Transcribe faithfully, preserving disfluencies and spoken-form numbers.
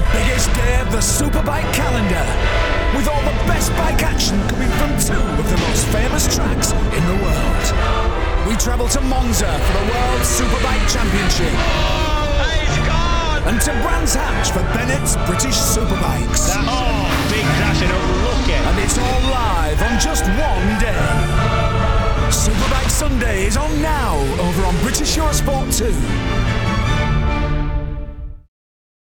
biggest day of the Superbike calendar, with all the best bike action coming from two of the most famous tracks in the world. We travel to Monza for the World Superbike Championship. He's gone! And to Brands Hatch for Bennett's British Superbikes. That, oh, big crash and unlucky. And it's all live on just one day. Superbike Sunday is on now over on British Eurosport two.